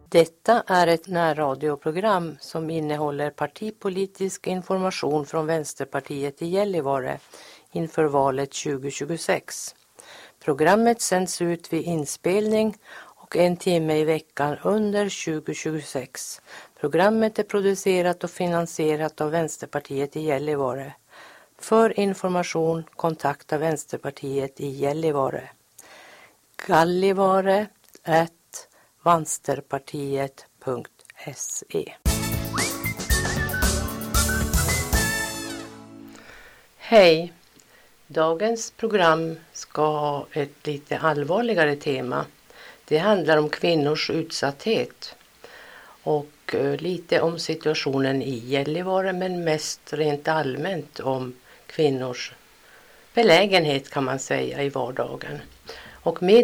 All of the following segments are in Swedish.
Detta är ett närradioprogram som innehåller partipolitisk information från Vänsterpartiet i Gällivare inför valet 2026. Programmet sänds ut vid inspelning och 1 timme i veckan under 2026. Programmet är producerat och finansierat av Vänsterpartiet i Gällivare. För information kontakta Vänsterpartiet i Gällivare. gallivare@vansterpartiet.se. Hej! Dagens program ska ha ett lite allvarligare tema. Det handlar om kvinnors utsatthet och lite om situationen i Gällivare, men mest rent allmänt om kvinnors belägenhet kan man säga i vardagen. Och med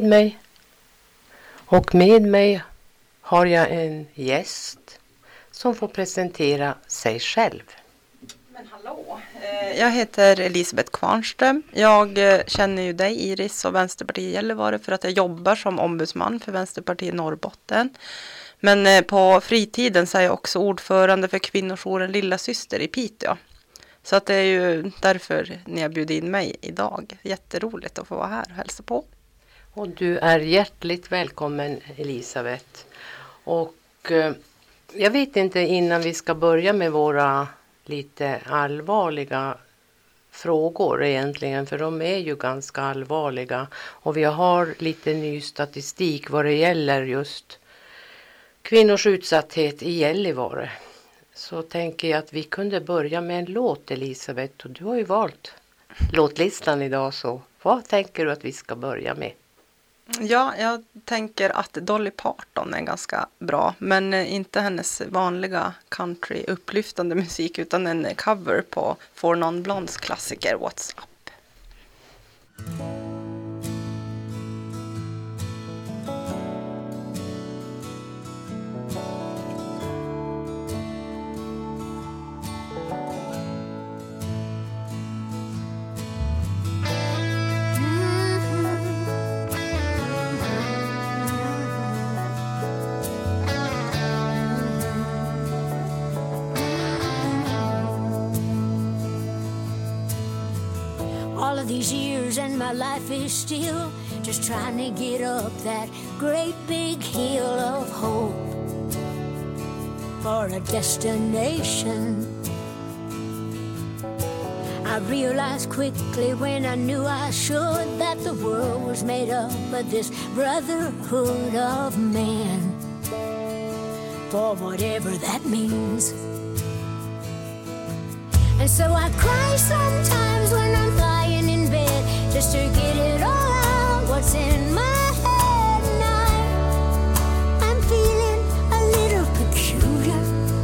mig har jag en gäst som får presentera sig själv. Men hallå, jag heter Elisabeth Kvarnström. Jag känner ju dig, Iris, och Vänsterpartiet Gällivare för att jag jobbar som ombudsman för Vänsterpartiet Norrbotten. Men på fritiden så är jag också ordförande för kvinnojouren Lilla Syster i Piteå. Så att det är ju därför ni har bjudit in mig idag. Jätteroligt att få vara här och hälsa på. Och du är hjärtligt välkommen, Elisabeth. Och jag vet inte innan vi ska börja med våra lite allvarliga frågor egentligen, för de är ju ganska allvarliga. Och vi har lite ny statistik vad det gäller just kvinnors utsatthet i Gällivare. Så tänker jag att vi kunde börja med en låt, Elisabeth. Och du har ju valt låtlistan idag, så vad tänker du att vi ska börja med? Ja, jag tänker att Dolly Parton är ganska bra, men inte hennes vanliga country upplyftande musik utan en cover på Four Non Blondes klassiker What's Up. All of these years and my life is still just trying to get up that great big hill of hope for a destination. I realized quickly when I knew I should that the world was made up of this brotherhood of man, for whatever that means. And so I cry sometimes when I'm lying in bed just to get it all out what's in my head now. I'm feeling a little peculiar.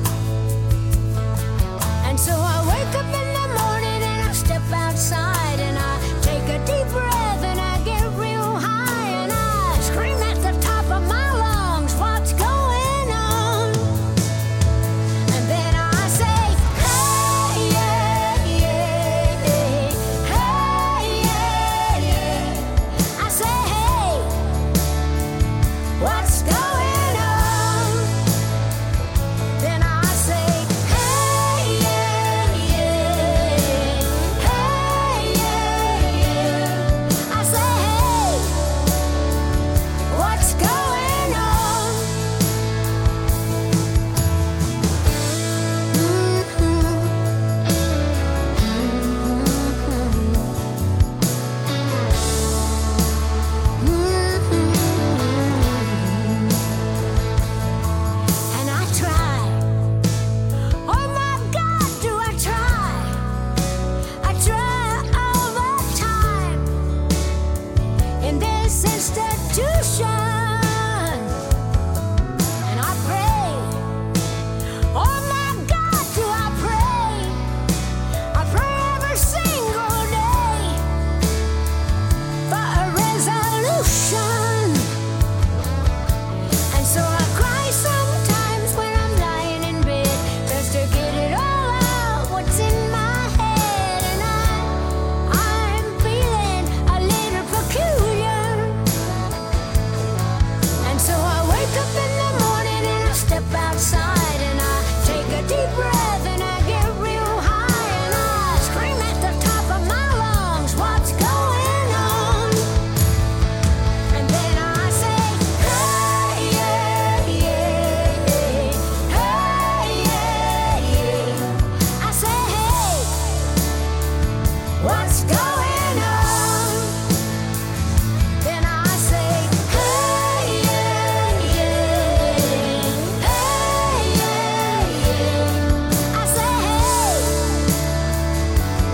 And so I wake up in the morning and I step outside and I take a deep breath and I get real high and I scream at the top of my lungs, what's going on? And then I say, hey, yeah, yeah, hey, yeah, yeah. I say, hey,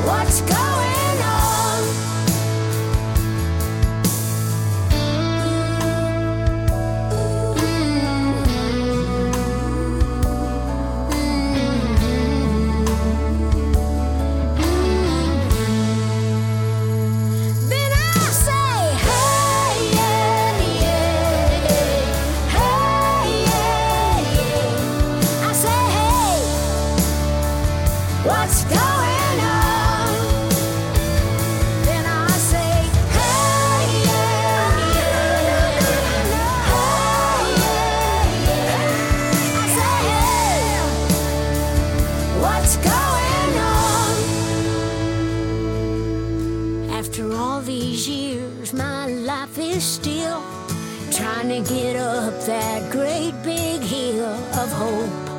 What's going on? Then I say, hey, yeah, yeah, hey, yeah, yeah. I say, hey, what's going on? Then I say, hey, yeah, yeah, hey, yeah, yeah. I say, hey, what's going on? After all these years, my life is still trying to get up that great big hill of hope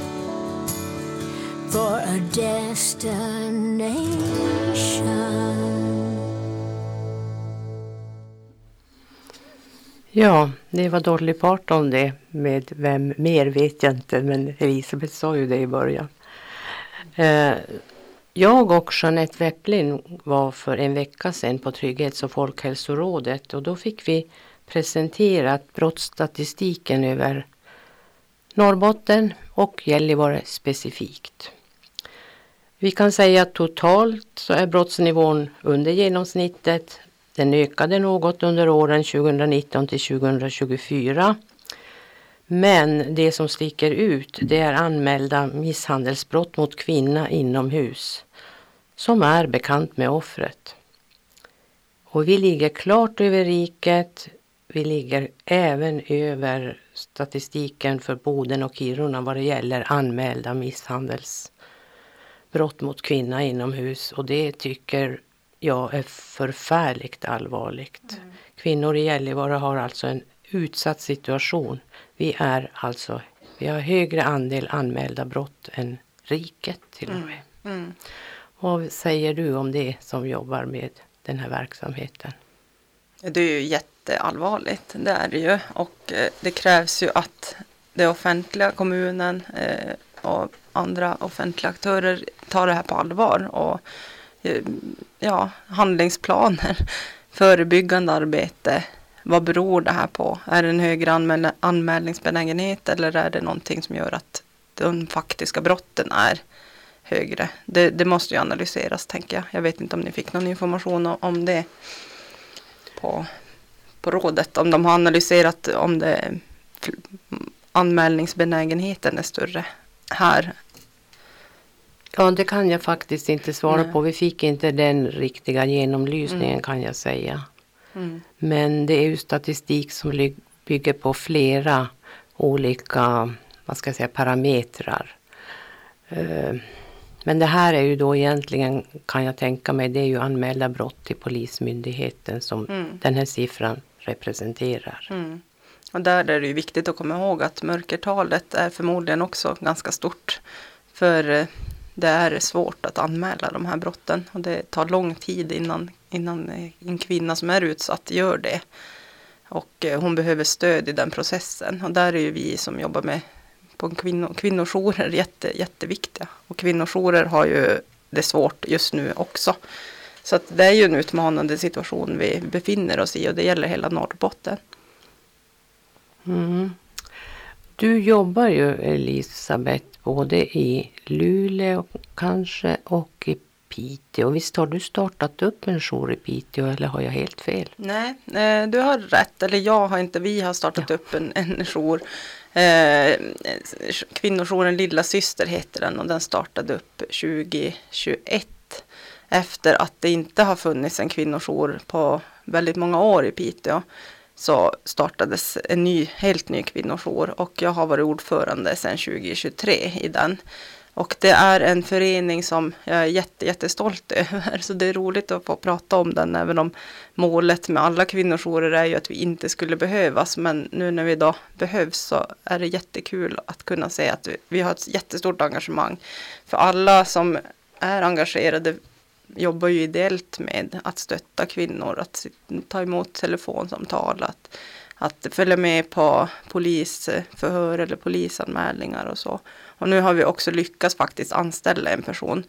for a destination. Ja, det var Dolly Parton det. Med vem mer vet jag inte, men Elisabeth sa ju det i början. Jag och Jeanette Wepplin var för en vecka sedan på Trygghets- och folkhälsorådet och då fick vi presenterat brottsstatistiken över Norrbotten och Gällivare specifikt. Vi kan säga att totalt så är brottsnivån under genomsnittet. Den ökade något under åren 2019 till 2024. Men det som sticker ut, det är anmälda misshandelsbrott mot kvinna inomhus som är bekant med offret. Och vi ligger klart över riket. Vi ligger även över statistiken för Boden och Kiruna vad det gäller anmälda misshandelsbrott mot kvinna inomhus. Och det tycker jag är förfärligt allvarligt. Kvinnor i Gällivare har alltså en utsatt situation. Vi har högre andel anmälda brott än riket till och med. Vad säger du om det som jobbar med den här verksamheten? Det är ju jätteallvarligt, det är det ju. Och det krävs ju att det offentliga, kommunen och andra offentliga aktörer tar det här på allvar. Och handlingsplaner, förebyggande arbete. Vad beror det här på? Är det en högre anmälningsbenägenhet eller är det någonting som gör att de faktiska brotten är högre? Det måste ju analyseras, tänker jag. Jag vet inte om ni fick någon information om det på rådet. Om de har analyserat om det anmälningsbenägenheten är större här. Ja, det kan jag faktiskt inte svara på. Vi fick inte den riktiga genomlysningen kan jag säga. Men det är ju statistik som bygger på flera olika parametrar. Men det här är ju då egentligen, kan jag tänka mig, det är ju anmälda brott till polismyndigheten som den här siffran representerar. Och där är det ju viktigt att komma ihåg att mörkertalet är förmodligen också ganska stort. För det är svårt att anmäla de här brotten och det tar lång tid innan en kvinna som är utsatt gör det. Och hon behöver stöd i den processen. Och där är ju vi som jobbar med på kvinnojourer jätteviktiga. Och kvinnojourer har ju det svårt just nu också. Så att det är ju en utmanande situation vi befinner oss i och det gäller hela Norrbotten. Du jobbar ju, Elisabeth, både i Luleå kanske och i Piteå. Visst har du startat upp en jour i Piteå eller har jag helt fel? Nej, du har rätt. Eller jag har inte. Vi har startat upp en jour. Kvinnojouren Lilla Syster heter den och den startade upp 2021. Efter att det inte har funnits en kvinnojour på väldigt många år i Piteå. Så startades en helt ny kvinnojour och jag har varit ordförande sedan 2023 i den. Och det är en förening som jag är jättestolt över. Så det är roligt att få prata om den. Även om målet med alla kvinnojourer är ju att vi inte skulle behövas. Men nu när vi idag behövs så är det jättekul att kunna säga att vi har ett jättestort engagemang. För alla som är engagerade jobbar ju ideellt med att stötta kvinnor. Att ta emot telefonsamtal. Att följa med på polisförhör eller polisanmälningar och så. Och nu har vi också lyckats faktiskt anställa en person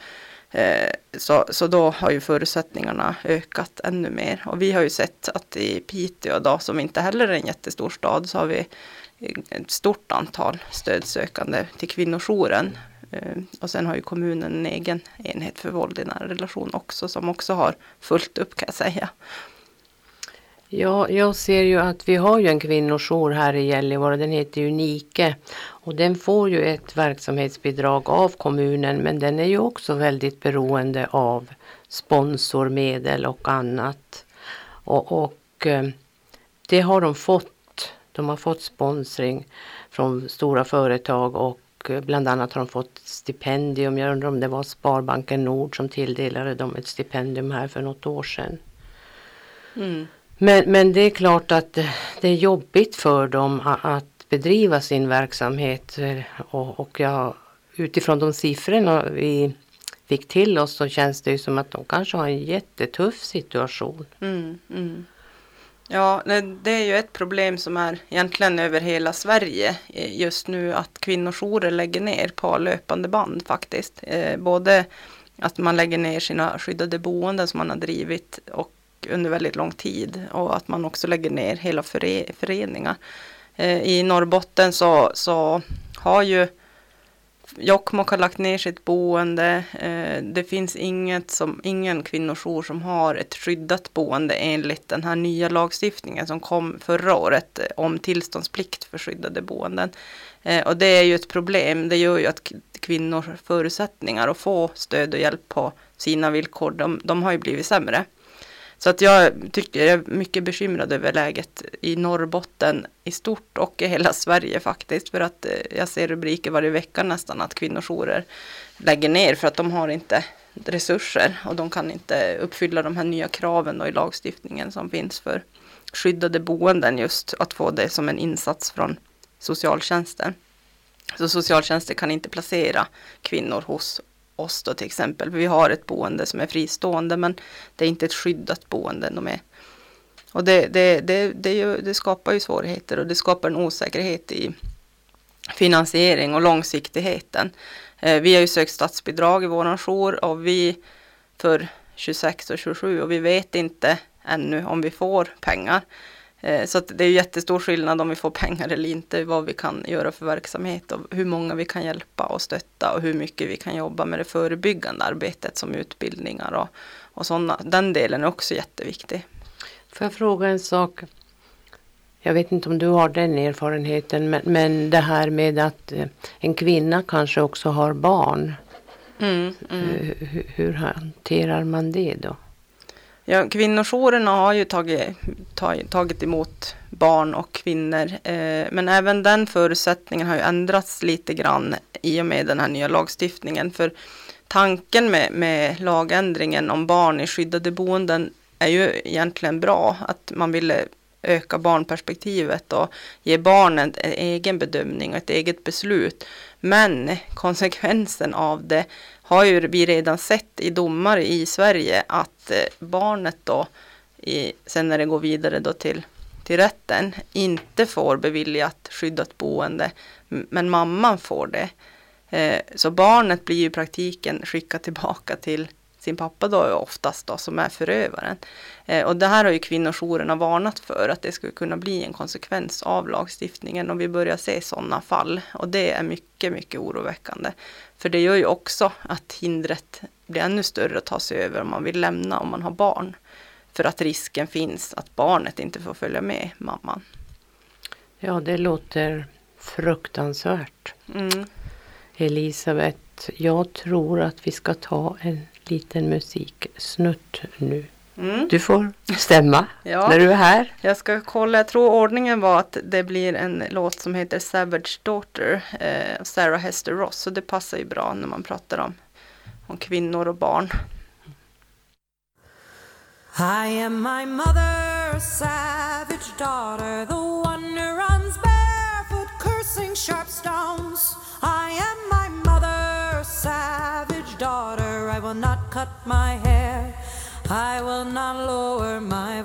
Så då har ju förutsättningarna ökat ännu mer. Och vi har ju sett att i Piteå då, som inte heller är en jättestor stad, så har vi ett stort antal stödsökande till kvinnojouren. Och sen har ju kommunen en egen enhet för våld i nära relation också, som också har fullt upp, kan jag säga. Ja, jag ser ju att vi har ju en kvinnojour här i Gällivare, den heter Unike, och den får ju ett verksamhetsbidrag av kommunen, men den är ju också väldigt beroende av sponsormedel och annat. Och det har de fått. De har fått sponsring från stora företag och bland annat har de fått stipendium. Jag undrar om det var Sparbanken Nord som tilldelade dem ett stipendium här för något år sedan. Mm. Men det är klart att det är jobbigt för dem att bedriva sin verksamhet, och utifrån de siffrorna vi fick till oss så känns det ju som att de kanske har en jättetuff situation. Ja, det är ju ett problem som är egentligen över hela Sverige just nu, att kvinnojourer lägger ner på löpande band faktiskt. Både att man lägger ner sina skyddade boenden som man har drivit och under väldigt lång tid, och att man också lägger ner hela föreningar. I Norrbotten så har ju Jokkmokk har lagt ner sitt boende. Det finns ingen kvinnojour som har ett skyddat boende enligt den här nya lagstiftningen som kom förra året om tillståndsplikt för skyddade boenden. Och det är ju ett problem. Det gör ju att kvinnors förutsättningar att få stöd och hjälp på sina villkor, de har ju blivit sämre. Så att jag är mycket bekymrad över läget i Norrbotten i stort och i hela Sverige faktiskt. För att jag ser rubriker varje vecka nästan att kvinnojourer lägger ner för att de har inte resurser. Och de kan inte uppfylla de här nya kraven då i lagstiftningen som finns för skyddade boenden, just att få det som en insats från socialtjänsten. Så socialtjänsten kan inte placera kvinnor hos oss då till exempel. Vi har ett boende som är fristående, men det är inte ett skyddat boende de är. Och det skapar ju svårigheter, och det skapar en osäkerhet i finansiering och långsiktigheten. Vi har ju sökt statsbidrag i våran jour och vi för 26 och 27, och vi vet inte ännu om vi får pengar. Så att det är jättestor skillnad om vi får pengar eller inte, vad vi kan göra för verksamhet och hur många vi kan hjälpa och stötta och hur mycket vi kan jobba med det förebyggande arbetet som utbildningar och sådana. Den delen är också jätteviktig. Får jag fråga en sak? Jag vet inte om du har den erfarenheten, men det här med att en kvinna kanske också har barn. Hur hanterar man det då? Ja, kvinnojourerna har ju tagit emot barn och kvinnor, men även den förutsättningen har ju ändrats lite grann i och med den här nya lagstiftningen. För tanken med lagändringen om barn i skyddade boenden är ju egentligen bra, att man ville öka barnperspektivet och ge barnen en egen bedömning och ett eget beslut. Men konsekvensen av det har ju vi redan sett i domar i Sverige, att barnet då, sen när det går vidare då till rätten, inte får beviljat skyddat boende, men mamman får det. Så barnet blir ju i praktiken skickat tillbaka till sin pappa då oftast då, som är förövaren. Och det här har ju kvinnojourerna varnat för, att det skulle kunna bli en konsekvens av lagstiftningen, och vi börjar se sådana fall. Och det är mycket, mycket oroväckande. För det gör ju också att hindret blir ännu större att ta sig över om man vill lämna om man har barn. För att risken finns att barnet inte får följa med mamman. Ja, det låter fruktansvärt. Elisabeth, jag tror att vi ska ta en liten musiksnutt nu. Du får stämma när du är här. Jag ska kolla, jag tror ordningen var att det blir en låt som heter Savage Daughter, Sarah Hester Ross. Så det passar ju bra när man pratar om kvinnor och barn. I am my mother, savage daughter, the one who runs barefoot, cursing sharp stones. I am my mother, savage daughter, I will not cut my hair, I will not lower my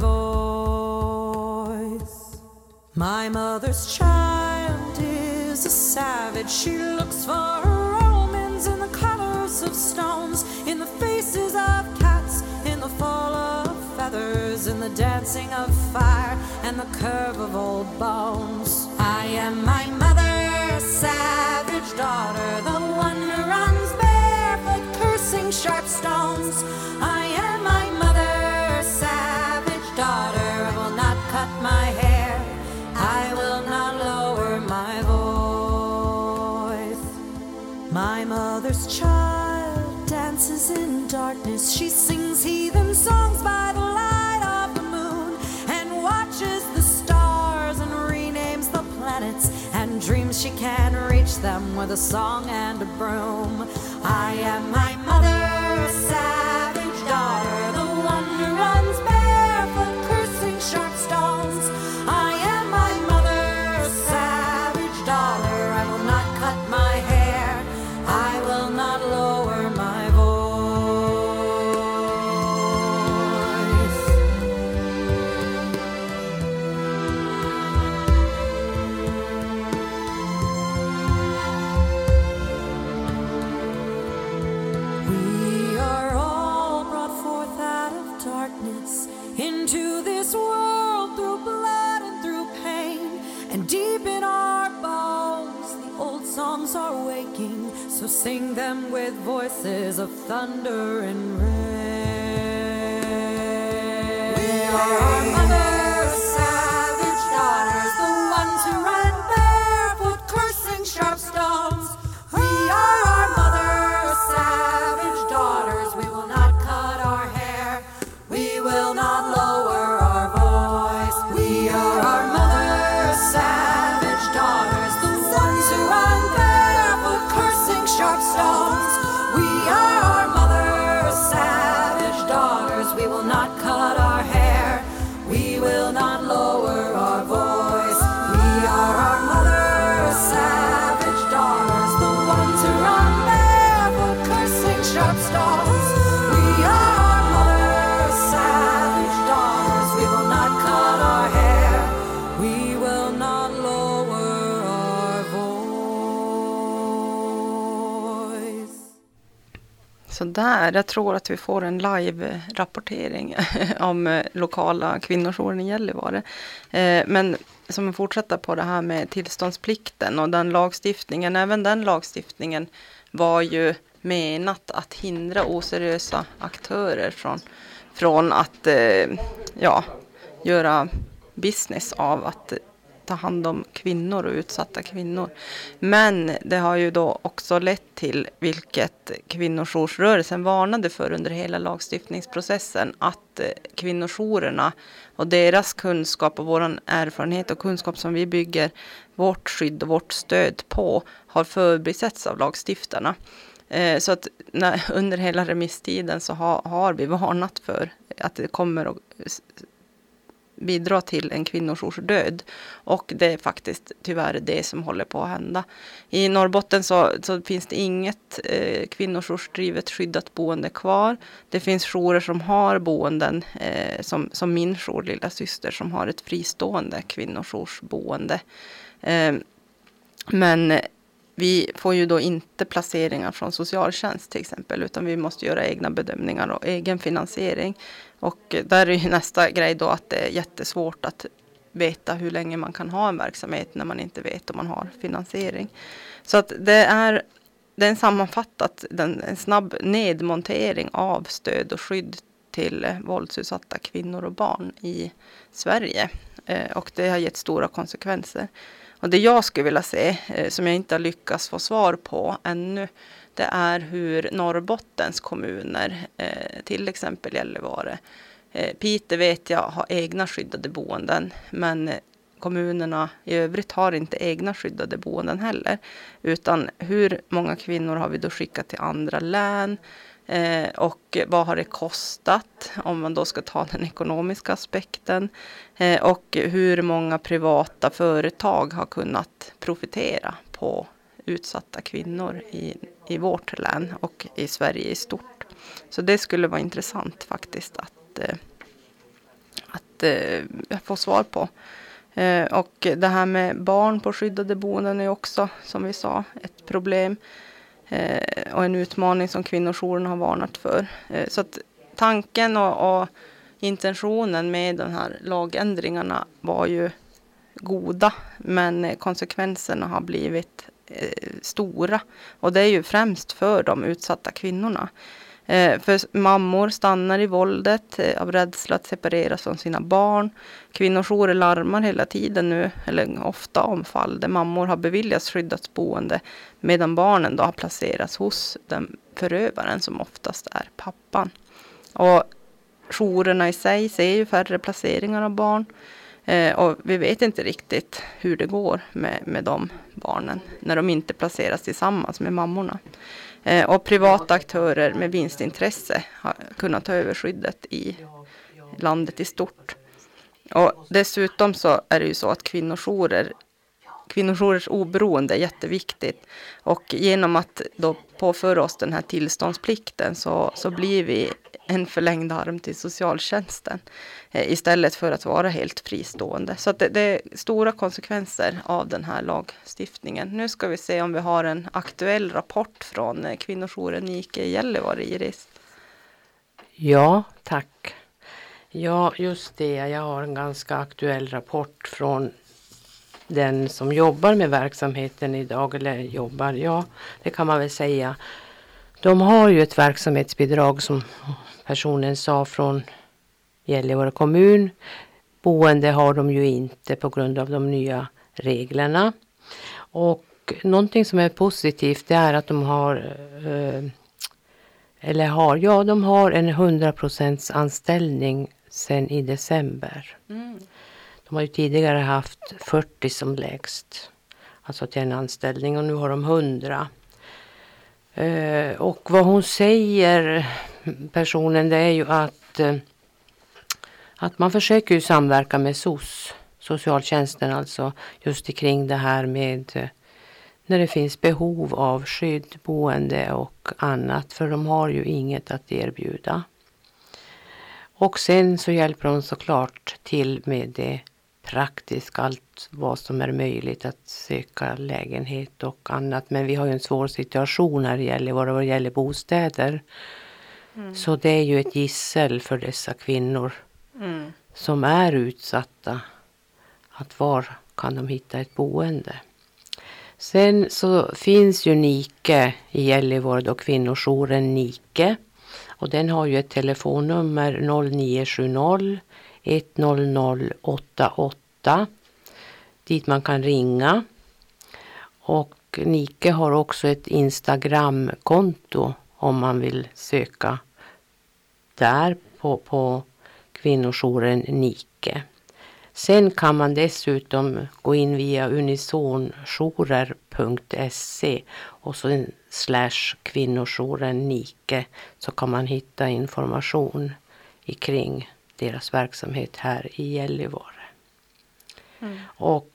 voice. My mother's child is a savage, she looks for her omens in the colors hearts of stones, in the faces of cats, in the fall of feathers, in the dancing of fire, and the curve of old bones. I am my mother, savage daughter, the one who runs barefoot, cursing sharp stones. I am my mother, savage daughter, I will not cut my hair, I will not lower my voice. My mother's child dances in darkness, she sings heathen songs by the light of the moon, and watches the stars and renames the planets, and dreams she can reach them with a song and a broom. I am my mother, savage daughter, the one who runs barefoot, cursing sharp stones. I am my mother, savage daughter, I will not cut my hair, I will not lower my voice. We are all brought forth out of darkness into this world through blood and through pain, and deep in our bones the old songs are waking, so sing them with voices of thunder and rain. We are our mother's savage daughters, the ones who run barefoot, cursing sharp stones. We are our mother's savage daughters, we will not cut our hair, we will not lower our voice. We are our mother's savage daughters, the ones who run barefoot, cursing sharp stones. We are our mother's savage daughters, we will not cut our hair, we will not lower our voice. We are our mother's savage daughters, the ones who run barefoot, cursing sharp stones. We are our mother's savage daughters, we will not cut our hair, we will not lower our voice. Så där, jag tror att vi får en live-rapportering om lokala kvinnojouren i Gällivare. Men som fortsätter på det här med tillståndsplikten och den lagstiftningen, även den lagstiftningen var ju menat att hindra oseriösa aktörer från att göra business av att ta hand om kvinnor och utsatta kvinnor. Men det har ju då också lett till, vilket kvinnojoursrörelsen varnade för under hela lagstiftningsprocessen, att kvinnojourerna och deras kunskap och vår erfarenhet och kunskap som vi bygger vårt skydd och vårt stöd på har förbisetts av lagstiftarna. Så att under hela remisstiden så har vi varnat för att det kommer att bidra till en kvinnojoursdöd, och det är faktiskt tyvärr det som håller på att hända. I Norrbotten så finns det inget kvinnojoursdrivet skyddat boende kvar. Det finns jourer som har boenden, som min jour Lilla Syster, som har ett fristående kvinnojoursboende. Men vi får ju då inte placeringar från socialtjänst till exempel, utan vi måste göra egna bedömningar och egen finansiering. Och där är ju nästa grej då att det är jättesvårt att veta hur länge man kan ha en verksamhet när man inte vet om man har finansiering. Så att det är en sammanfattat, en snabb nedmontering av stöd och skydd till våldsutsatta kvinnor och barn i Sverige. Och det har gett stora konsekvenser. Och det jag skulle vilja se, som jag inte har lyckats få svar på ännu, det är hur Norrbottens kommuner, till exempel Gällivare, Piteå vet jag har egna skyddade boenden, men kommunerna i övrigt har inte egna skyddade boenden heller. Utan hur många kvinnor har vi då skickat till andra län? Och vad har det kostat om man då ska ta den ekonomiska aspekten, och hur många privata företag har kunnat profitera på utsatta kvinnor i vårt län och i Sverige i stort. Så det skulle vara intressant faktiskt att få svar på. Och det här med barn på skyddade boenden är också, som vi sa, ett problem. och en utmaning som kvinnojouren har varnat för. Så att tanken och intentionen med de här lagändringarna var ju goda, men konsekvenserna har blivit stora. Och det är ju främst för de utsatta kvinnorna. För mammor stannar i våldet av rädsla att separeras från sina barn. Kvinnojourer larmar hela tiden nu, eller ofta om fall där mammor har beviljats skyddat boende medan barnen då har placerats hos den förövaren som oftast är pappan. Och jourerna i sig ser ju färre placeringar av barn. Och vi vet inte riktigt hur det går med de barnen när de inte placeras tillsammans med mammorna. Och privata aktörer med vinstintresse har kunnat ta över skyddet i landet i stort. Och dessutom så är det ju så att kvinnojourers oberoende är jätteviktigt. Och genom att då påföra oss den här tillståndsplikten så blir vi en förlängd arm till socialtjänsten istället för att vara helt fristående. Så att det är stora konsekvenser av den här lagstiftningen. Nu ska vi se om vi har en aktuell rapport från kvinnojouren Nike i Gällivare, Iris. Ja, tack. Ja, just det. Jag har en ganska aktuell rapport från den som jobbar med verksamheten idag. Eller jobbar, ja, det kan man väl säga. De har ju ett verksamhetsbidrag som personen sa från Gällivare kommun. Boende har de ju inte på grund av de nya reglerna. Och någonting som är positivt det är att de har de har en 100% anställning sedan i december. De har ju tidigare haft 40 som lägst. Alltså till en anställning och nu har de 100. Och vad hon säger, personen, det är ju att man försöker ju samverka med socialtjänsten alltså just kring det här med när det finns behov av skydd, boende och annat, för de har ju inget att erbjuda. Och sen så hjälper de såklart till med det praktiska, allt vad som är möjligt att söka lägenhet och annat. Men vi har ju en svår situation här i vad det gäller bostäder. Så det är ju ett gissel för dessa kvinnor som är utsatta. Att var kan de hitta ett boende? Sen så finns ju Nike i Gällivare då, kvinnojouren Nike. Och den har ju ett telefonnummer 0970 100 88 dit man kan ringa. Och Nike har också ett Instagramkonto om man vill söka där på kvinnojouren Nike. Sen kan man dessutom gå in via unisonjourer.se och så /kvinnojouren Nike så kan man hitta information kring deras verksamhet här i Gällivare. Och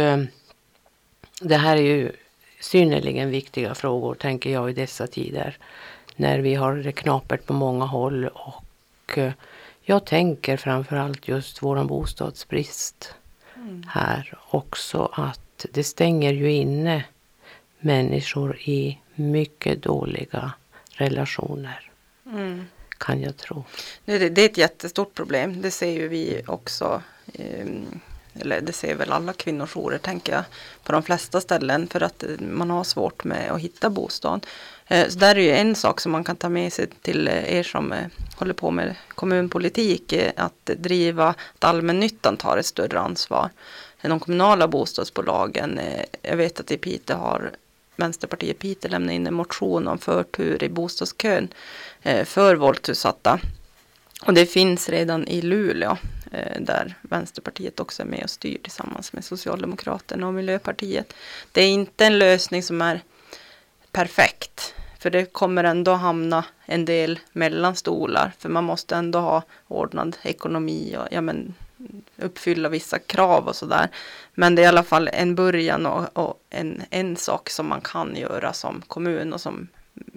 det här är ju synnerligen viktiga frågor tänker jag i dessa tider när vi har det knapert på många håll och jag tänker framförallt just våran bostadsbrist här också, att det stänger ju inne människor i mycket dåliga relationer. Kan jag tro. Det är ett jättestort problem. Det ser ju vi också, eller det ser väl alla kvinnojourer tänker jag, på de flesta ställen för att man har svårt med att hitta bostad. Så där är ju en sak som man kan ta med sig till er som håller på med kommunpolitik, att driva att allmännyttan tar ett större ansvar. De kommunala bostadsbolagen, jag vet att i Piteå har Vänsterpartiet Piteå lämnat in en motion om förtur i bostadskön för våldsutsatta. Och det finns redan i Luleå där Vänsterpartiet också är med och styr tillsammans med Socialdemokraterna och Miljöpartiet. Det är inte en lösning som är perfekt. För det kommer ändå hamna en del mellan stolar. För man måste ändå ha ordnad ekonomi och uppfylla vissa krav och sådär. Men det är i alla fall en början och en sak som man kan göra som kommun och som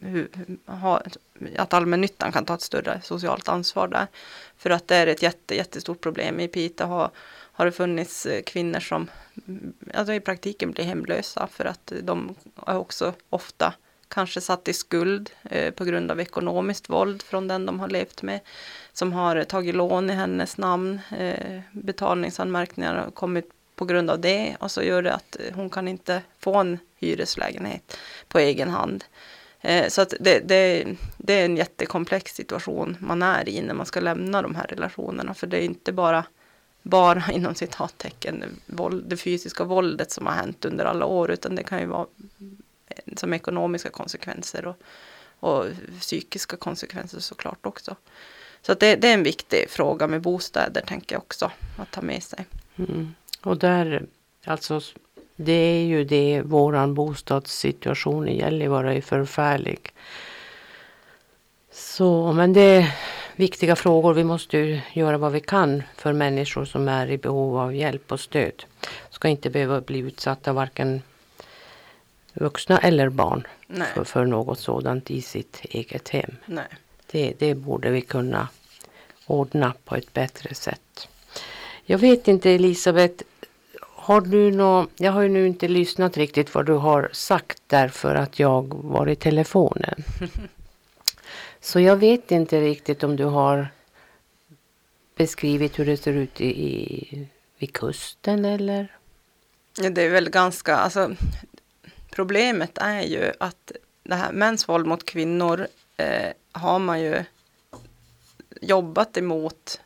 att allmännyttan kan ta ett större socialt ansvar där. För att det är ett jättestort problem. I Piteå har det funnits kvinnor som i praktiken blir hemlösa för att de är också ofta kanske satt i skuld på grund av ekonomiskt våld från den de har levt med, som har tagit lån i hennes namn, betalningsanmärkningar har kommit på grund av det, och så gör det att hon kan inte få en hyreslägenhet på egen hand. Så att det är en jättekomplex situation man är i när man ska lämna de här relationerna, för det är inte bara inom citattecken det fysiska våldet som har hänt under alla år, utan det kan ju vara som ekonomiska konsekvenser och psykiska konsekvenser såklart också. Så att det är en viktig fråga med bostäder, tänker jag också, att ta med sig. Mm. Och där, alltså, det är ju det, våran bostadssituation i Gällivare är förfärlig. Så, men det är viktiga frågor. Vi måste ju göra vad vi kan för människor som är i behov av hjälp och stöd. Ska inte behöva bli utsatta, varken vuxna eller barn, för något sådant i sitt eget hem. Nej. Det borde vi kunna ordna på ett bättre sätt. Jag vet inte, Elisabeth, jag har ju nu inte lyssnat riktigt vad du har sagt därför att jag var i telefonen. Så jag vet inte riktigt om du har beskrivit hur det ser ut vid kusten eller? Ja, det är väl ganska, alltså problemet är ju att det här mäns våld mot kvinnor har man ju jobbat emot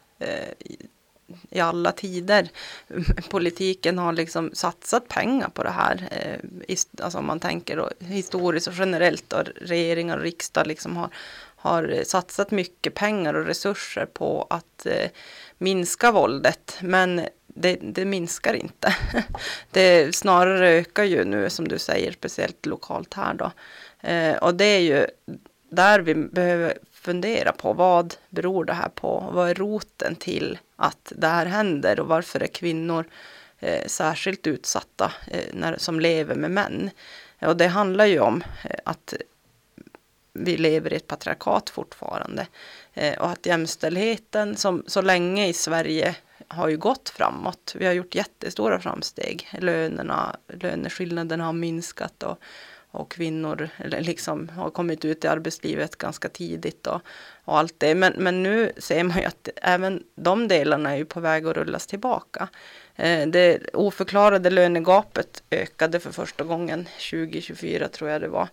i alla tider. Politiken har liksom satsat pengar på det här. Alltså om man tänker då, historiskt och generellt, och regeringar och riksdag liksom har satsat mycket pengar och resurser på att minska våldet. Men det minskar inte. Det snarare ökar ju nu, som du säger, speciellt lokalt här då. Och det är ju där vi behöver fundera på, vad beror det här på? Vad är roten till att det här händer, och varför är kvinnor särskilt utsatta som lever med män? Och det handlar ju om att vi lever i ett patriarkat fortfarande, och att jämställdheten som så länge i Sverige har ju gått framåt. Vi har gjort jättestora framsteg. Löneskillnaderna har minskat, och kvinnor liksom har kommit ut i arbetslivet ganska tidigt och allt det. Men nu ser man ju att även de delarna är ju på väg att rullas tillbaka. Det oförklarade lönegapet ökade för första gången 2024, tror jag det var,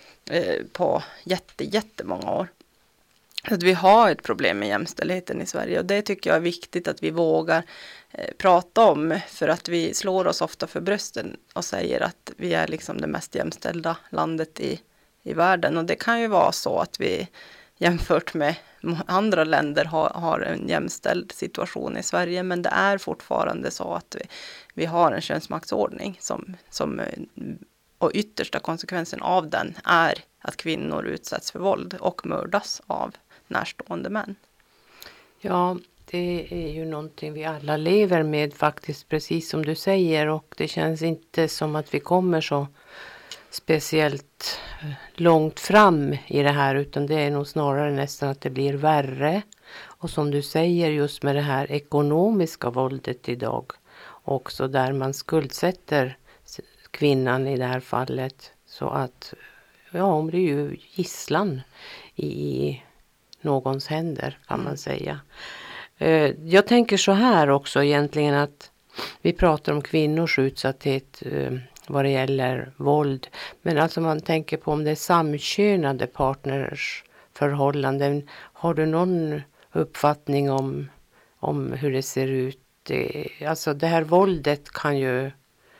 på jättemånga år. Så att vi har ett problem med jämställdheten i Sverige, och det tycker jag är viktigt att vi vågar prata om, för att vi slår oss ofta för brösten och säger att vi är liksom det mest jämställda landet i världen, och det kan ju vara så att vi jämfört med andra länder har en jämställd situation i Sverige, men det är fortfarande så att vi har en könsmaktsordning som och yttersta konsekvensen av den är att kvinnor utsätts för våld och mördas av närstående män. Ja, det är ju någonting vi alla lever med faktiskt, precis som du säger, och det känns inte som att vi kommer så speciellt långt fram i det här, utan det är nog snarare nästan att det blir värre. Och som du säger, just med det här ekonomiska våldet idag också, där man skuldsätter kvinnan i det här fallet, så att hon blir ju gisslan i någons händer, kan man säga. Jag tänker så här också egentligen, att vi pratar om kvinnors utsatthet vad det gäller våld, men alltså man tänker på om det är samkönade partners förhållanden. Har du någon uppfattning om hur det ser ut? Alltså det här våldet kan ju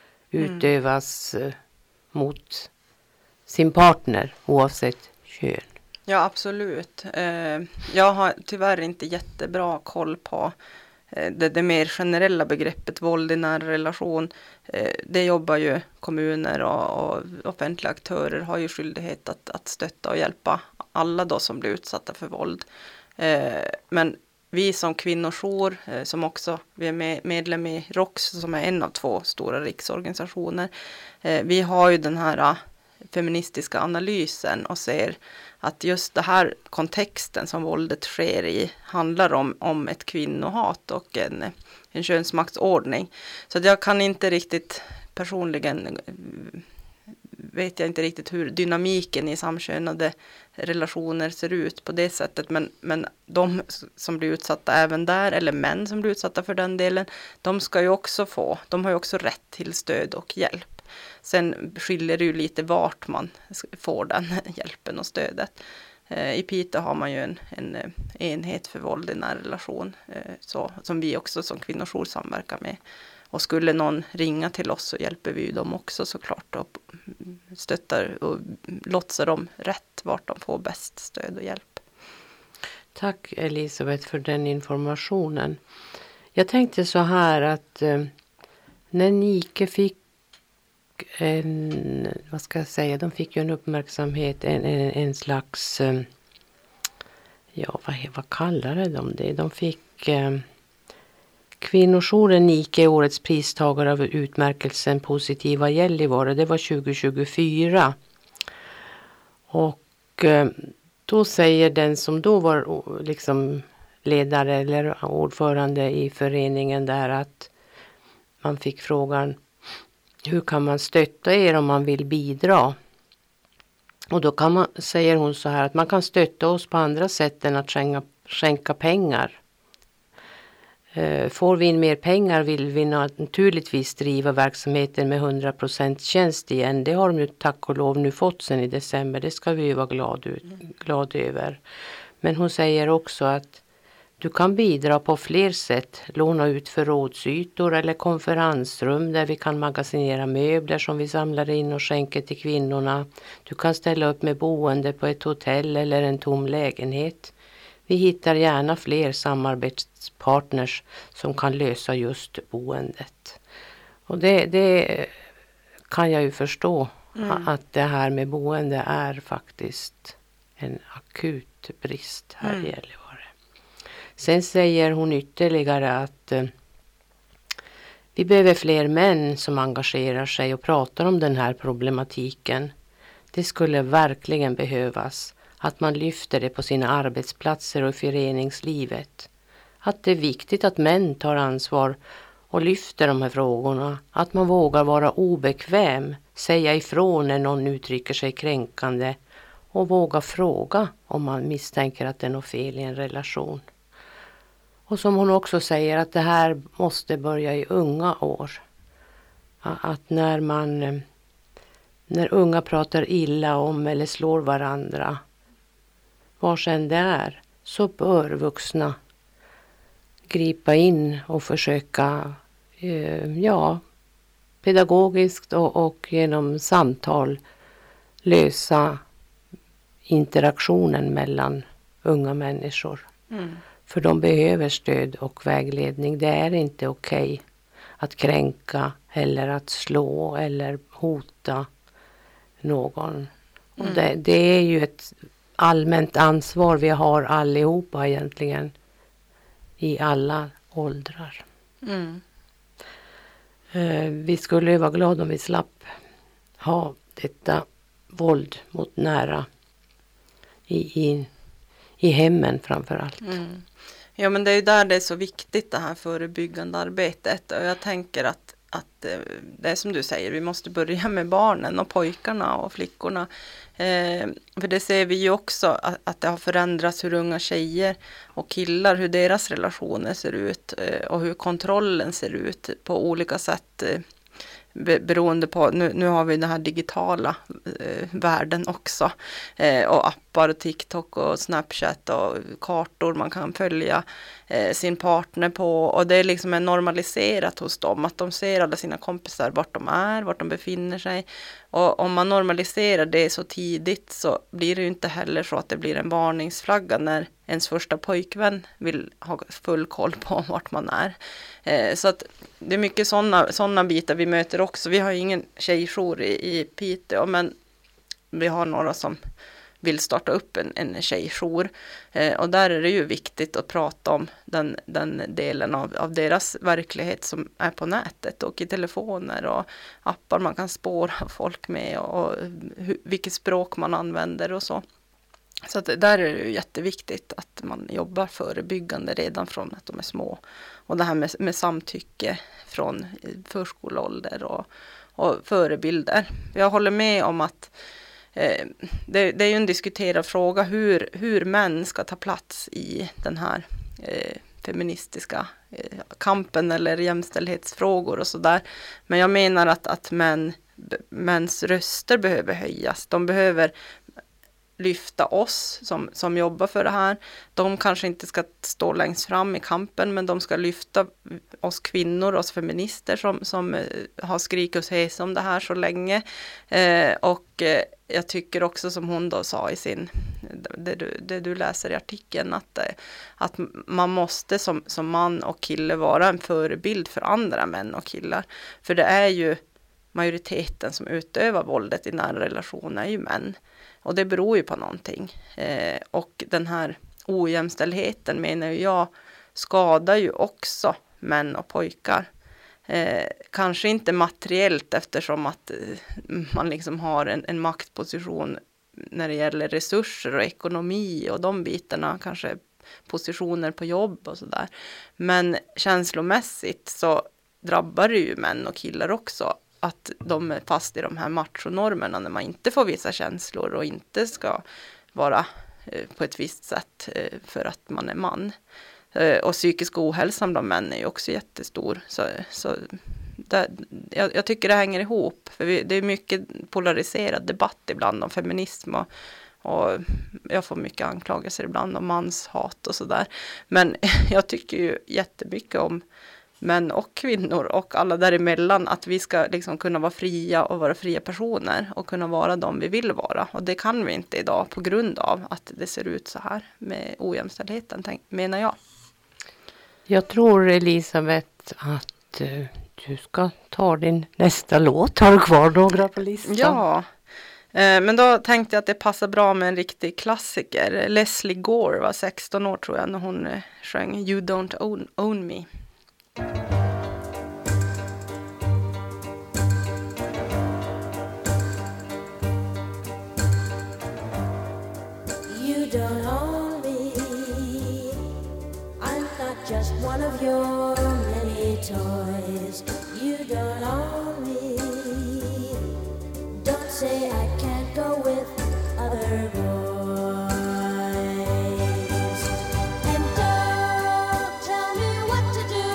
utövas mot sin partner oavsett kön. Ja, absolut. Jag har tyvärr inte jättebra koll på det mer generella begreppet våld i nära relation. Det jobbar ju kommuner och offentliga aktörer har ju skyldighet att stötta och hjälpa alla då som blir utsatta för våld. Men vi som kvinnojour, som också vi är medlem i ROX, som är en av 2 stora riksorganisationer, vi har ju den här feministiska analysen och ser att just det här kontexten som våldet sker i handlar om ett kvinnohat och en könsmaktsordning. Så att jag kan inte riktigt personligen vet jag inte riktigt hur dynamiken i samkönade relationer ser ut på det sättet. Men de som blir utsatta även där, eller män som blir utsatta för den delen, de har ju också rätt till stöd och hjälp. Sen skiljer det ju lite vart man får den hjälpen och stödet. I Piteå har man ju en enhet för våld i nära relation, som vi också som kvinnojour samverkar med. Och skulle någon ringa till oss så hjälper vi ju dem också såklart och stöttar och lotsar dem rätt vart de får bäst stöd och hjälp. Tack Elisabeth för den informationen. Jag tänkte så här att när Nike fick de fick ju en uppmärksamhet, en slags, vad kallade de det? De fick kvinnojouren Nike, årets pristagare av utmärkelsen Positiva Gällivare. Det var 2024. Och då säger den som då var liksom ledare eller ordförande i föreningen där att man fick frågan: hur kan man stötta er om man vill bidra? Och då säger hon så här att man kan stötta oss på andra sätt än att skänka pengar. Får vi in mer pengar vill vi naturligtvis driva verksamheten med 100% tjänst igen. Det har de ju tack och lov nu fått sen i december. Det ska vi ju vara glad över. Men hon säger också att du kan bidra på fler sätt. Låna ut förrådsytor eller konferensrum där vi kan magasinera möbler som vi samlar in och skänker till kvinnorna. Du kan ställa upp med boende på ett hotell eller en tom lägenhet. Vi hittar gärna fler samarbetspartners som kan lösa just boendet. Och det kan jag ju förstå att det här med boende är faktiskt en akut brist här i Gällivare. Sen säger hon ytterligare att vi behöver fler män som engagerar sig och pratar om den här problematiken. Det skulle verkligen behövas att man lyfter det på sina arbetsplatser och i föreningslivet. Att det är viktigt att män tar ansvar och lyfter de här frågorna. Att man vågar vara obekväm, säga ifrån när någon uttrycker sig kränkande och våga fråga om man misstänker att det är något fel i en relation. Och som hon också säger att det här måste börja i unga år. Att när unga pratar illa om eller slår varandra, var sen det är, så bör vuxna gripa in och försöka pedagogiskt och genom samtal lösa interaktionen mellan unga människor. För de behöver stöd och vägledning. Det är inte okej att kränka eller att slå eller hota någon. Och det är ju ett allmänt ansvar vi har allihopa egentligen i alla åldrar. Vi skulle vara glada om vi slapp ha detta våld mot nära i hemmen framför allt. Ja, men det är ju där det är så viktigt det här förebyggande arbetet, och jag tänker att det är som du säger, vi måste börja med barnen och pojkarna och flickorna. För det ser vi ju också att det har förändrats hur unga tjejer och killar, hur deras relationer ser ut och hur kontrollen ser ut på olika sätt. Beroende på, nu har vi den här digitala världen också, och appar och TikTok och Snapchat och kartor man kan följa sin partner på, och det är liksom normaliserat hos dem att de ser alla sina kompisar vart de är, vart de befinner sig, och om man normaliserar det så tidigt så blir det ju inte heller så att det blir en varningsflagga när ens första pojkvän vill ha full koll på vart man är. Så att det är mycket sådana bitar vi möter också. Vi har ju ingen tjejjour i Piteå, men vi har några som vill starta upp en tjejjour. Och där är det ju viktigt att prata om den delen av deras verklighet som är på nätet och i telefoner och appar man kan spåra folk med, och vilket språk man använder och så. Så att där är det ju jätteviktigt att man jobbar förebyggande redan från att de är små. Och det här med samtycke från förskoleålder och förebilder. Jag håller med om att det är ju en diskuterad fråga hur män ska ta plats i den här feministiska kampen eller jämställdhetsfrågor och sådär. Men jag menar att mäns röster behöver höjas. De behöver lyfta oss som jobbar för det här. De kanske inte ska stå längst fram i kampen, men de ska lyfta oss kvinnor, oss feminister som har skrikit oss hes om det här så länge. Och jag tycker också, som hon då sa i det du läser i artikeln, att man måste som man och kille vara en förebild för andra män och killar. För det är ju majoriteten som utövar våldet i nära relationer är ju män. Och det beror ju på någonting. Och den här ojämställdheten, menar jag, skadar ju också män och pojkar. Kanske inte materiellt, eftersom att man liksom har en maktposition när det gäller resurser och ekonomi och de bitarna, kanske positioner på jobb och sådär. Men känslomässigt så drabbar det ju män och killar också, att de är fast i de här machonormerna när man inte får visa känslor och inte ska vara på ett visst sätt för att man är man. Och psykisk ohälsa bland män är ju också jättestor. Så jag tycker det hänger ihop. För det är mycket polariserad debatt ibland om feminism och jag får mycket anklagelser ibland om manshat och sådär. Men jag tycker ju jättemycket om män och kvinnor och alla däremellan, att vi ska liksom kunna vara fria och vara fria personer och kunna vara de vi vill vara. Och det kan vi inte idag på grund av att det ser ut så här med ojämställdheten, menar jag. Jag tror, Elisabeth, att du ska ta din nästa låt. Har du kvar några på listan? Ja, men då tänkte jag att det passar bra med en riktig klassiker. Leslie Gore var 16 år tror jag när hon sjöng You Don't Own Me. You don't own me. I'm not just one of your many toys. You don't own me. Don't say I can't go with other boys. And don't tell me what to do.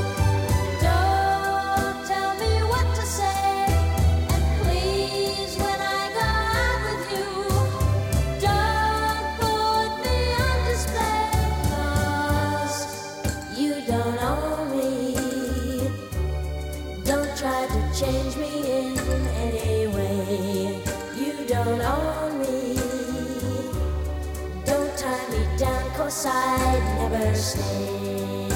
Don't tell me what to say. And please, when I go out with you, don't put me on display. 'Cause you don't own me. Don't try to change me in any way. You don't own me. Don't tie me down 'cause I'd never stay.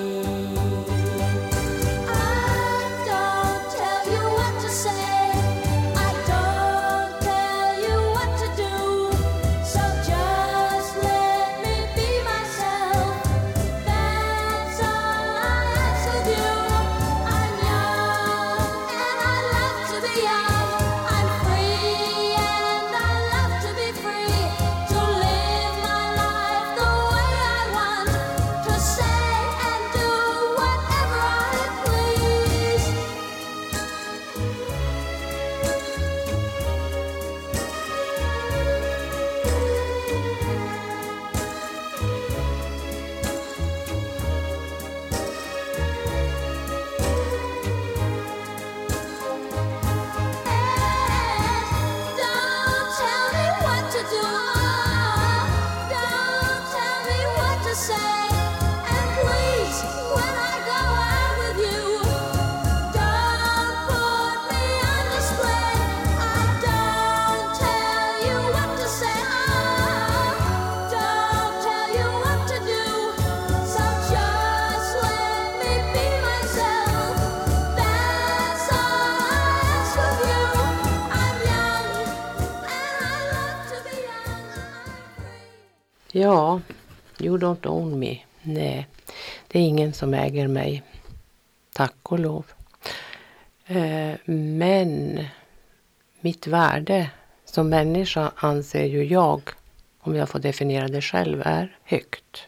I don't tell you what to say. I don't tell you what to do. So just let me be myself. That's all I ask of you. I'm young and I love to be young. I'm free and I love to be free. To live my life the way I want. To say and do whatever I please. Don't tell me what to do. Don't tell me what to say. And please, when I go out with you, don't put me on display. I don't tell you what to say. Don't tell you what to do. So just let me be myself. That's all I ask of you. I'm young and I love to be young. I'm free. Ja, You Don't Own Me. Nej, det är ingen som äger mig. Tack och lov. Men mitt värde som människa anser ju jag, om jag får definiera det själv, är högt.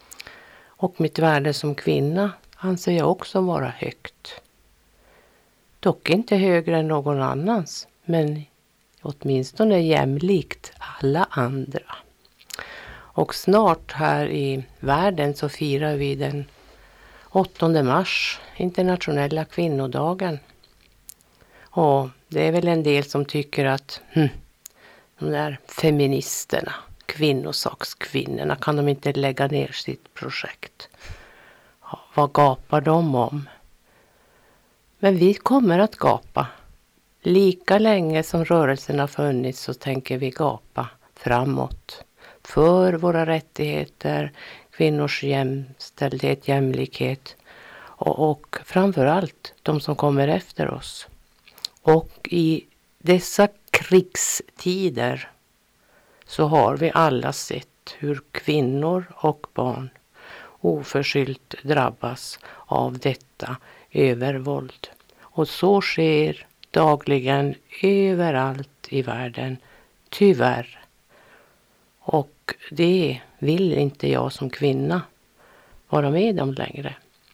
Och mitt värde som kvinna anser jag också vara högt. Dock inte högre än någon annans, men åtminstone jämlikt alla andra. Och snart här i världen så firar vi den 8 mars, internationella kvinnodagen. Och det är väl en del som tycker att de där feministerna, kvinnosakskvinnorna, kan de inte lägga ner sitt projekt? Ja, vad gapar de om? Men vi kommer att gapa. Lika länge som rörelsen har funnits så tänker vi gapa framåt. För våra rättigheter, kvinnors jämställdhet, jämlikhet och framförallt de som kommer efter oss. Och i dessa krigstider så har vi alla sett hur kvinnor och barn oförskyllt drabbas av detta övervåld. Och så sker dagligen överallt i världen, tyvärr. Och det vill inte jag som kvinna vara med om längre.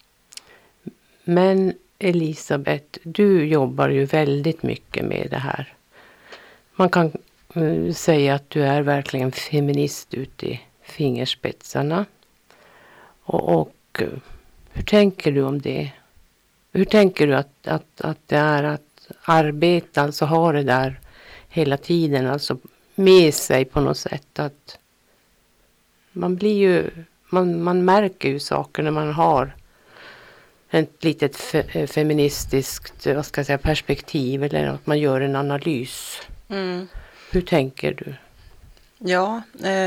Men Elisabeth, du jobbar ju väldigt mycket med det här. Man kan säga att du är verkligen feminist ut i fingerspetsarna. Och hur tänker du om det? Hur tänker du att det är att arbeta, alltså ha det där hela tiden, alltså med sig på något sätt? Att man blir ju, man märker ju saker när man har ett litet feministiskt, vad ska jag säga, perspektiv, eller att man gör en analys. Hur tänker du? Ja,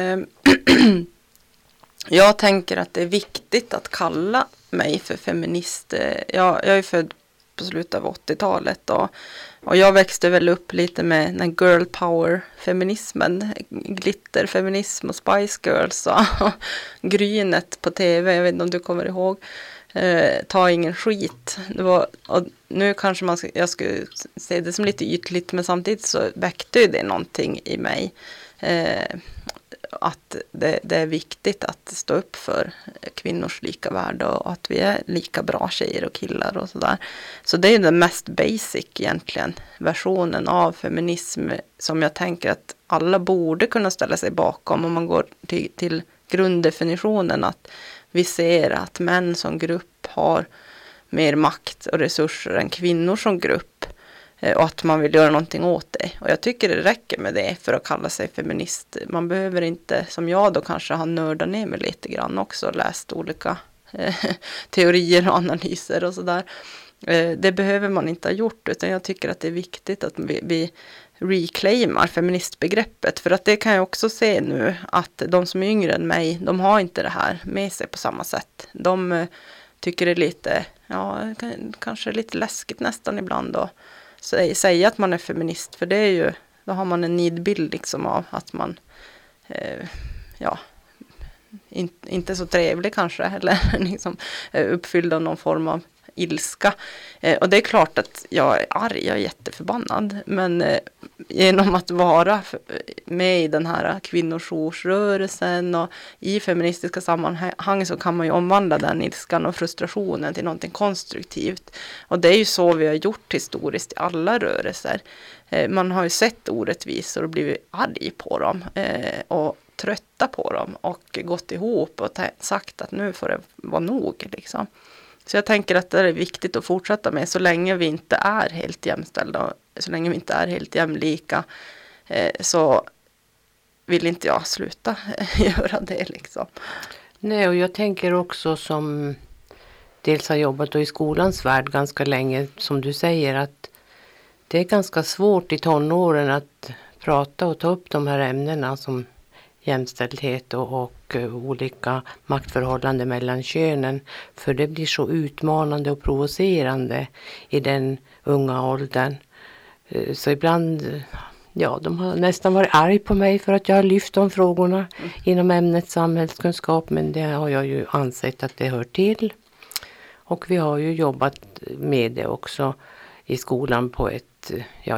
jag tänker att det är viktigt att kalla mig för feminist. Jag är född på slutet av 80-talet och jag växte väl upp lite med den girl power feminismen, glitterfeminism och Spice Girls och grynet på tv. Jag vet inte om du kommer ihåg. Ta ingen skit. Och nu kanske jag skulle se det som lite ytligt, men samtidigt så väckte det någonting i mig. Att det är viktigt att stå upp för kvinnors lika värde och att vi är lika bra tjejer och killar och sådär. Så det är den mest basic egentligen versionen av feminism som jag tänker att alla borde kunna ställa sig bakom om man går till grunddefinitionen, att vi ser att män som grupp har mer makt och resurser än kvinnor som grupp. Och att man vill göra någonting åt det. Och jag tycker det räcker med det för att kalla sig feminist. Man behöver inte, som jag då kanske har nördat ner mig lite grann också, läst olika teorier och analyser och sådär. Det behöver man inte ha gjort, utan jag tycker att det är viktigt att vi reclaimar feministbegreppet. För att det kan jag också se nu, att de som är yngre än mig, de har inte det här med sig på samma sätt. De tycker det är lite, kanske lite läskigt nästan ibland då. Säga att man är feminist, för det är ju, då har man en nidbild liksom av att man inte så trevlig kanske, eller liksom uppfylld av någon form av ilska. Och det är klart att jag är arg, jag är jätteförbannad, men genom att vara med i den här kvinnojoursrörelsen och i feministiska sammanhang så kan man ju omvandla den ilskan och frustrationen till någonting konstruktivt. Och det är ju så vi har gjort historiskt i alla rörelser. Man har ju sett orättvisor och blivit arg på dem och trötta på dem och gått ihop och sagt att nu får det vara nog liksom. Så jag tänker att det är viktigt att fortsätta med så länge vi inte är helt jämställda och så länge vi inte är helt jämlika så vill inte jag sluta göra det liksom. Nej, och jag tänker också som dels har jobbat i skolans värld ganska länge, som du säger, att det är ganska svårt i tonåren att prata och ta upp de här ämnena som jämställdhet och olika maktförhållanden mellan könen, för det blir så utmanande och provocerande i den unga åldern. Så ibland, de har nästan varit arg på mig för att jag har lyft de frågorna inom ämnet samhällskunskap, men det har jag ju ansett att det hör till. Och vi har ju jobbat med det också i skolan på ett,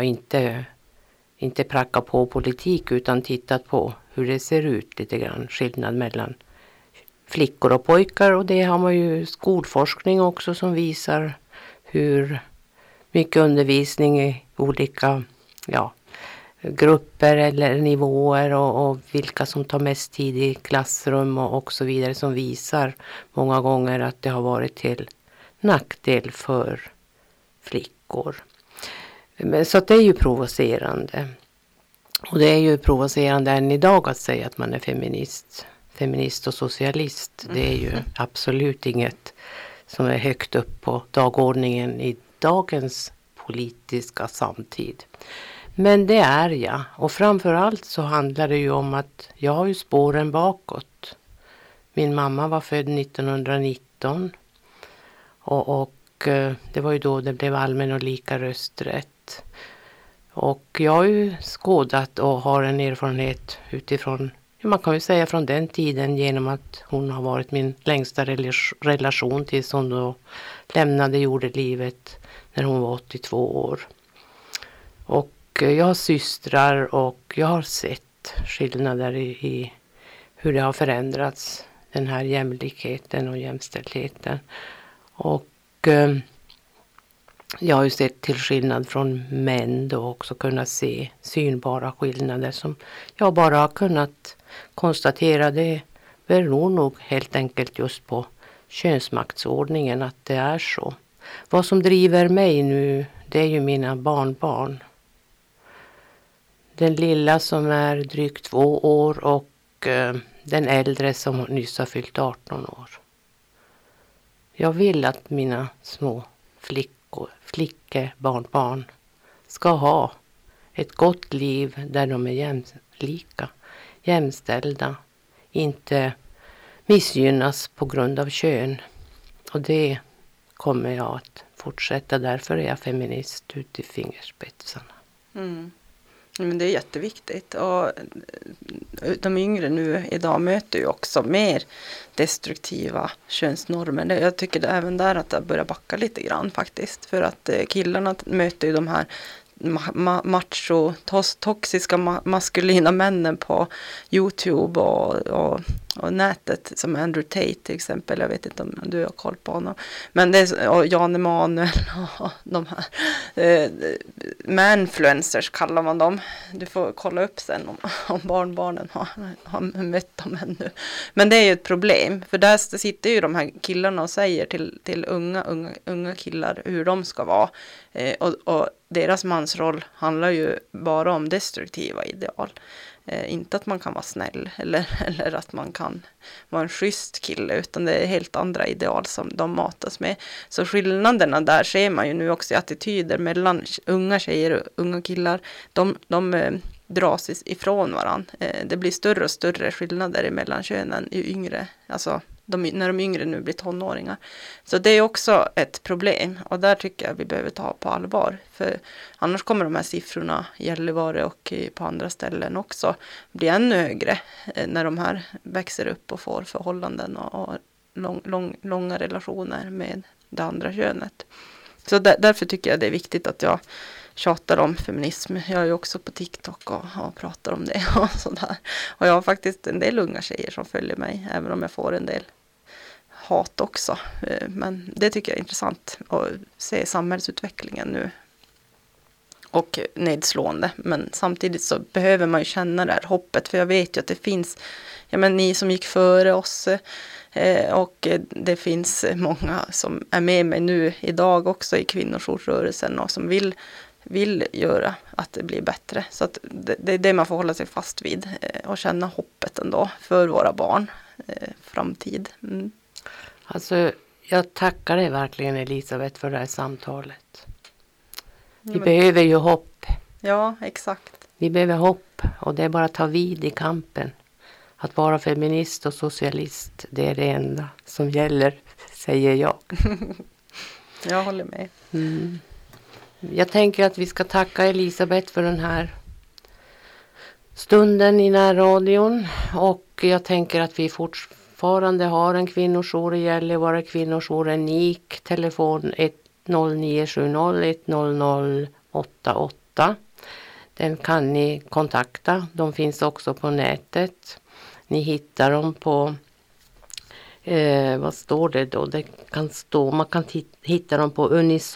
inte pracka på politik, utan tittat på hur det ser ut lite grann, skillnad mellan flickor och pojkar, och det har man ju skolforskning också som visar hur mycket undervisning i olika grupper eller nivåer och vilka som tar mest tid i klassrum och så vidare, som visar många gånger att det har varit till nackdel för flickor. Men, så att det är ju provocerande. Och det är ju provocerande än idag att säga att man är feminist och socialist. Det är ju absolut inget som är högt upp på dagordningen i dagens politiska samtid. Men det är jag. Och framförallt så handlar det ju om att jag har ju spåren bakåt. Min mamma var född 1919. Och det var ju då det blev allmän och lika rösträtt. Och jag har ju skådat och har en erfarenhet utifrån, man kan ju säga från den tiden, genom att hon har varit min längsta relation tills hon då lämnade jordelivet när hon var 82 år. Och jag har systrar och jag har sett skillnader i hur det har förändrats, den här jämlikheten och jämställdheten. Och jag har ju sett till skillnad från män då också kunnat se synbara skillnader som jag bara har kunnat konstatera. Det beror nog helt enkelt just på könsmaktsordningen att det är så. Vad som driver mig nu, det är ju mina barnbarn. Den lilla som är drygt 2 år och den äldre som nyss har fyllt 18 år. Jag vill att mina små barnbarn ska ha ett gott liv där de är jämställda, inte missgynnas på grund av kön. Och det kommer jag att fortsätta, därför är jag feminist ut i fingerspetsarna. Mm. Men det är jätteviktigt, och de yngre nu idag möter ju också mer destruktiva könsnormer. Jag tycker det även där att det börjar backa lite grann faktiskt, för att killarna möter ju de här macho, toxiska maskulina männen på YouTube och nätet, som Andrew Tate till exempel. Jag vet inte om du har koll på honom, men det är, och Jan Emanuel och de här manfluencers kallar man dem. Du får kolla upp sen om barnbarnen har mött dem ännu. Men det är ju ett problem, för där sitter ju de här killarna och säger till unga killar hur de ska vara, och deras mansroll handlar ju bara om destruktiva ideal. Inte att man kan vara snäll eller att man kan vara en schysst kille, utan det är helt andra ideal som de matas med. Så skillnaderna där ser man ju nu också i attityder mellan unga tjejer och unga killar. De dras ifrån varandra. Det blir större och större skillnader mellan könen ju yngre, alltså när de yngre nu blir tonåringar. Så det är också ett problem, och där tycker jag vi behöver ta på allvar. För annars kommer de här siffrorna i Gällivare och på andra ställen också bli ännu högre när de här växer upp och får förhållanden och långa relationer med det andra könet. Så därför tycker jag det är viktigt att jag tjatar om feminism. Jag är ju också på TikTok och pratar om det och sådär. Och jag har faktiskt en del unga tjejer som följer mig, även om jag får en del hat också. Men det tycker jag är intressant att se samhällsutvecklingen nu. Och nedslående. Men samtidigt så behöver man ju känna det här hoppet. För jag vet ju att det finns, ni som gick före oss, och det finns många som är med mig nu idag också i kvinnojoursrörelsen och som vill göra att det blir bättre. Så att det är det man får hålla sig fast vid och känna hoppet ändå för våra barn framtid. Mm. Alltså, jag tackar dig verkligen, Elisabeth, för det här samtalet. Vi behöver ju hopp. Ja, exakt. Vi behöver hopp, och det är bara att ta vid i kampen. Att vara feminist och socialist, det är det enda som gäller, säger jag. Jag håller med. Mm. Jag tänker att vi ska tacka Elisabeth för den här stunden i närradion. Och jag tänker att vi fortfarande har en kvinnojour i Gällivare. Kvinnojouren NIK, telefon 0970 100 88. Den kan ni kontakta. De finns också på nätet. Ni hittar dem på Vad står det då? Det kan stå, man kan hitta dem på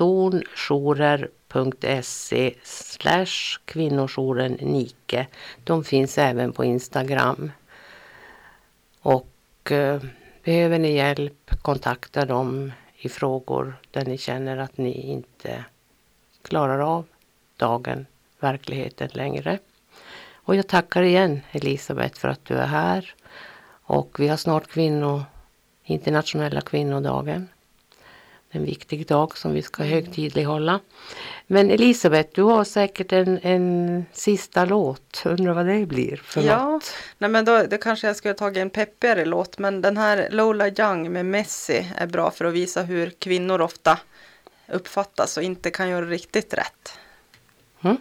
unisonjourer.se/kvinnojouren Nike. De finns även på Instagram. Och behöver ni hjälp, kontakta dem i frågor där ni känner att ni inte klarar av dagen, verkligheten längre. Och jag tackar igen Elisabeth för att du är här. Och vi har snart internationella kvinnodagen. En viktig dag som vi ska högtidlighålla. Men Elisabeth, du har säkert en sista låt. Undrar vad det blir för något. Nej, men då kanske jag skulle tagit en peppigare låt. Men den här Lola Young med Messi är bra för att visa hur kvinnor ofta uppfattas och inte kan göra riktigt rätt. Mm.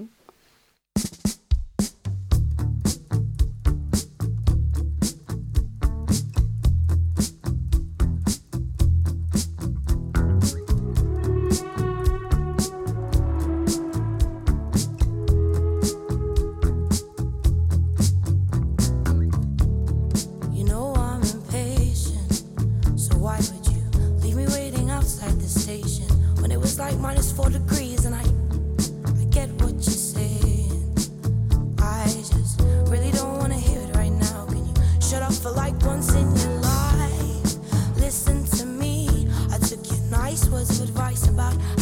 -4 degrees and I get what you're saying. I just really don't want to hear it right now. Can you shut up for like once in your life? Listen to me. I took your nice words of advice about